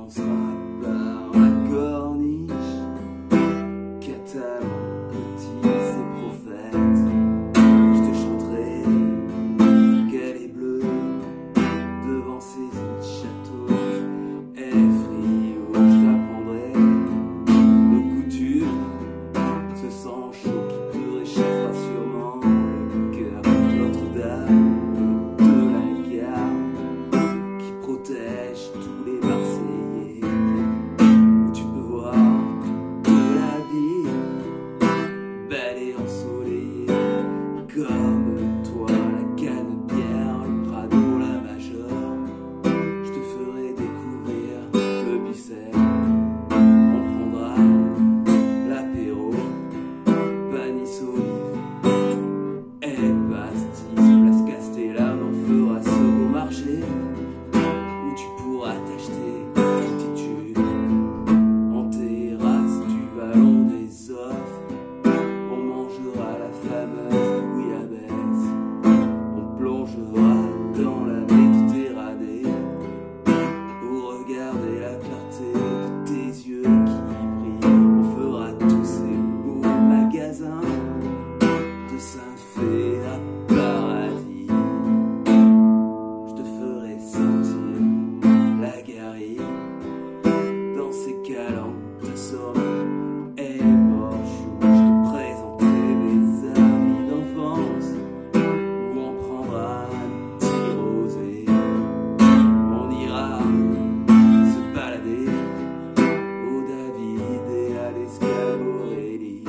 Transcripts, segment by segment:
commencera par la corniche, catalan, petits et prophètes. Je te chanterai qu'elle est bleue devant ses îles châteaux effrayés. Je t'apprendrai nos coutumes, ce sang chaud qui te réchauffera sûrement le cœur. Notre-Dame de la Garde qui protège tous les Marseillais, où tu peux voir toute la vie belle et ensoleillée comme toi, la Canebière, le Prado, la Major. Je te ferai découvrir le Bicêtre, on prendra l'apéro, Panis olive et pastis, place Castellane, on fera ce beau marché où tu pourras t'acheter altitude en terrasse du vallon des Offres. On mangera la fameuse bouillabaisse, on plongera dans la Méditerranée pour regarder la clarté de tes yeux qui brillent. On fera tous ces beaux magasins de Saint-Fé à Paradis. Je te ferai sentir la guerrière dans ses calanques somme et morchou. Je te présenterai mes amis d'enfance où on prendra un petit rosé. On ira se balader au David et à l'Escalorélie.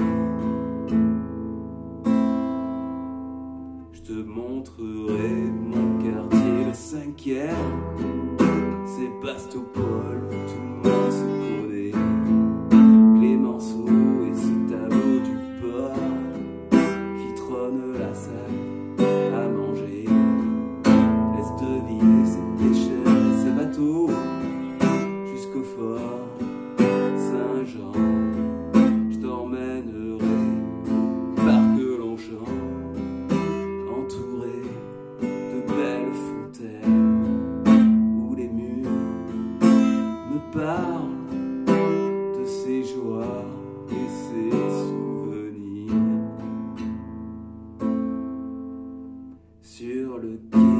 Je te montrerai mon quartier, le 5e, Sébastopol, tout le monde se connaît. Clémenceau et ce tableau du port qui trône la salle à manger. Laisse deviner ces pêcheurs et ces bateaux jusqu'au fort Saint-Jean. Je t'emmènerai au parc Longchamp, entouré de belles fontaines où les murs me parlent de ses joies et ses souvenirs. Sur le quai